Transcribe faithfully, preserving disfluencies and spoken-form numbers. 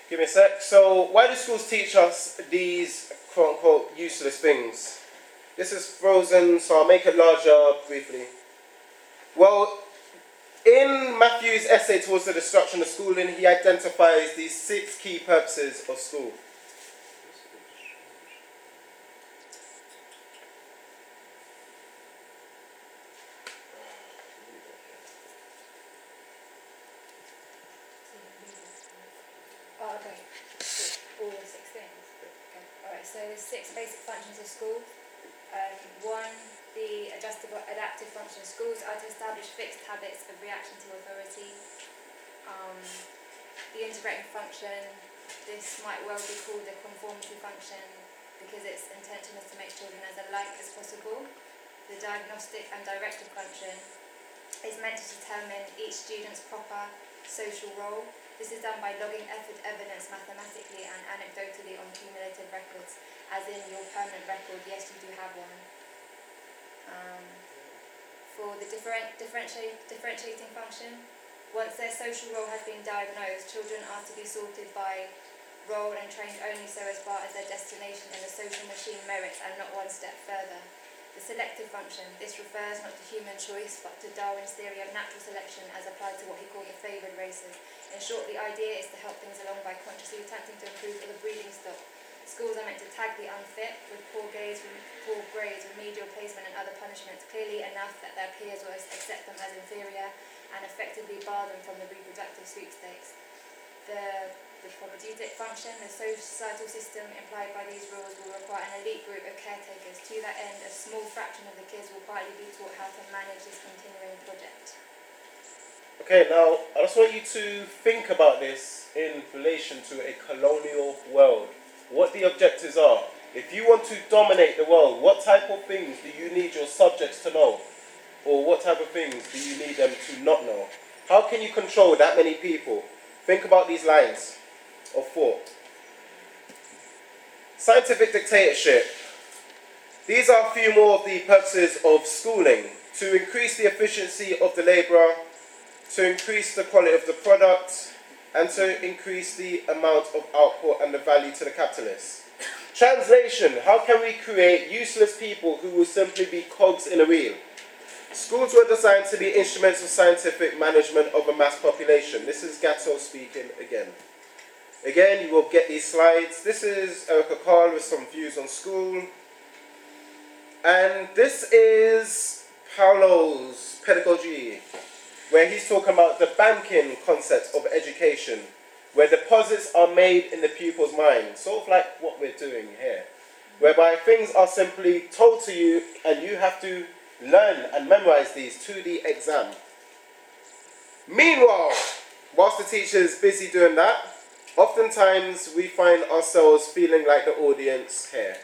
Give me a sec. So, why do schools teach us these quote-unquote useless things? This is frozen, so I'll make it larger briefly. Well, in Matthew's essay towards the destruction of schooling, he identifies these six key purposes of school. Oh, okay. All the six things. Okay. Alright, so there's six basic functions of school. Um, one, the adjustive or adaptive function of schools are to establish fixed habits of reaction to authority. Um, the integrating function, this might well be called the conformity function because its intention is to make children as alike as possible. The diagnostic and directive function is meant to determine each student's proper social role. This is done by logging effort evidence mathematically and anecdotally on cumulative records, as in your permanent record. Yes, you do have one. Um, for the different, differentiate, differentiating function, once their social role has been diagnosed, children are to be sorted by role and trained only so as far as their destination in the social machine merits and not one step further. The selective function, this refers not to human choice but to Darwin's theory of natural selection as applied to what he called the favoured races. In short, the idea is to help things along by consciously attempting to improve the breeding stock. Schools are meant to tag the unfit with poor grades, poor grades, remedial placement and other punishments clearly enough that their peers will accept them as inferior and effectively bar them from the reproductive sweepstakes. The The propedeutic function, the societal system implied by these rules will require an elite group of caretakers. To that end, a small fraction of the kids will partly be taught how to manage this continuing project. Okay, now I just want you to think about this in relation to a colonial world. What the objectives are. If you want to dominate the world, what type of things do you need your subjects to know? Or what type of things do you need them to not know? How can you control that many people? Think about these lines of thought. Scientific dictatorship. These are a few more of the purposes of schooling. To increase the efficiency of the labourer, to increase the quality of the product, and to increase the amount of output and the value to the capitalist. Translation. How can we create useless people who will simply be cogs in a wheel? Schools were designed to be instruments of scientific management of a mass population. This is Gatto speaking again. Again, you will get these slides. This is Erica Carl with some views on school. And this is Paulo's pedagogy, where he's talking about the banking concept of education, where deposits are made in the pupil's mind, sort of like what we're doing here, whereby things are simply told to you and you have to learn and memorize these to the exam. Meanwhile, whilst the teacher is busy doing that, oftentimes we find ourselves feeling like the audience here.